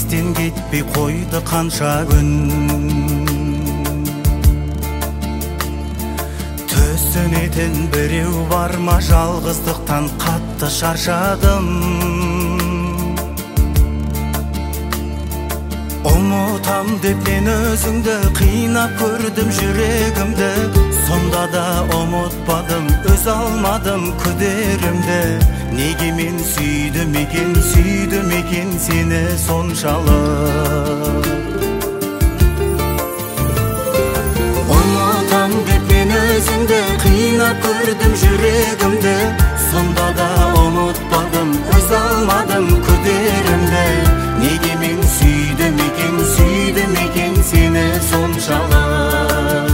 естен кетпей қойды қанша күн. Түсінетін біреу бар ма, жалғыздықтан қатты шаршадым. Ұмытам деп мен өзіңді қинап көрдім жүрегімді, сонда да ұмытпадым, өз алмадым күдерімді. Неге мен сүйдім екен сені соншалық? Ұмытам деп мен өзіңді қинап көрдім жүрегімді, сонда да ұмытпадым, өз алмадым күдерімді. Неге мен сүйдім екен сені соншалық?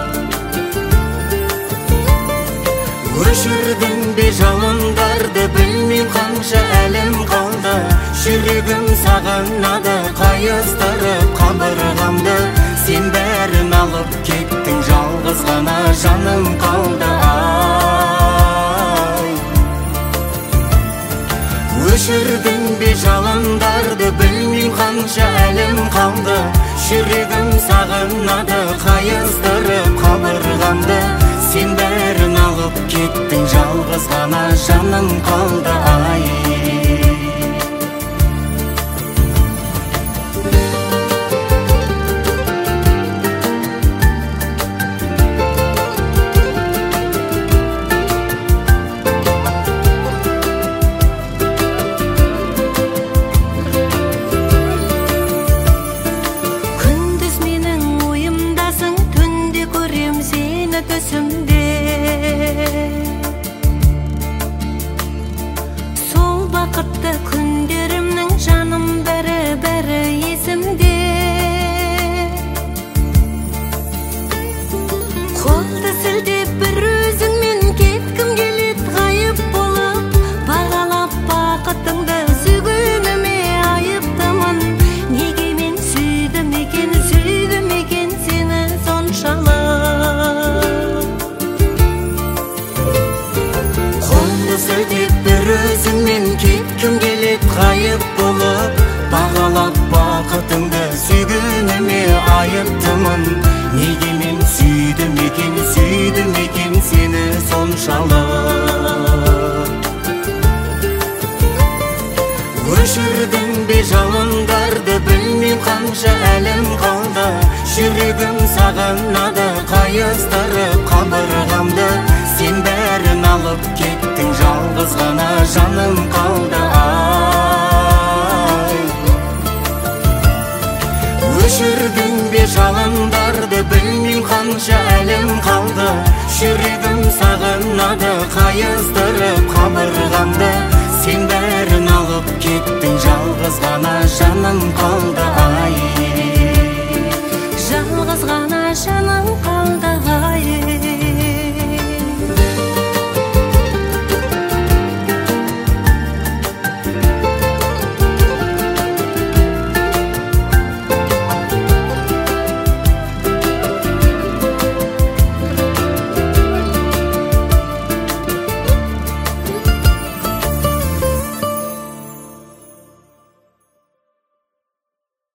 Өшірдің бе жалындарды, білмейм қанша әлім қалды. Жүрегім сағынады, қайыстырып қабырғамды. Сен бәрін алып кеттің, жалғыз ғана жаным қалды. Ай, өшірдің бе жалындарды, білмейм қанша әлім қалды. Жүрегім сағынады, қайыстырып қабырғамды. Сен бәрін алып кеттің, жалғыз ғана жаным қалды. Ай, күндіз менің ойымдасың, түнде көрем сені түсімде. Сол бақытты күндерімнің жаным бәрі есімде. Қолды сілтеп бір өзіңмен кеткім келет, ғайып болып. Бағалап бақытыңды сүйгеніме айыптымын. Неге мен сүйдім екен сені соншалық? Қолды сілтеп бір өзіңмен кеткім келет, ғайып болып. Бағалап бақытыңды сүйгеніме айыптымын. Неге мен сүйдім екен сені соншалық? Өшірдің бе жалындарды, білмейм қанша әлім қалды. Жүрегім сағынады, қайыстырып қабырғамды. Сен бәрін алып кеттің, жалғыз ғана жаным қалды. Ай, өшірдің бе жалындарды, білмейм қанша әлім қалды. Жүрегім сағынады, қайыстырып қабырғамды. Сен бәрін алып кеттің, жалғыз ғана жаным қалды. Ай, жалғыз ғана жаным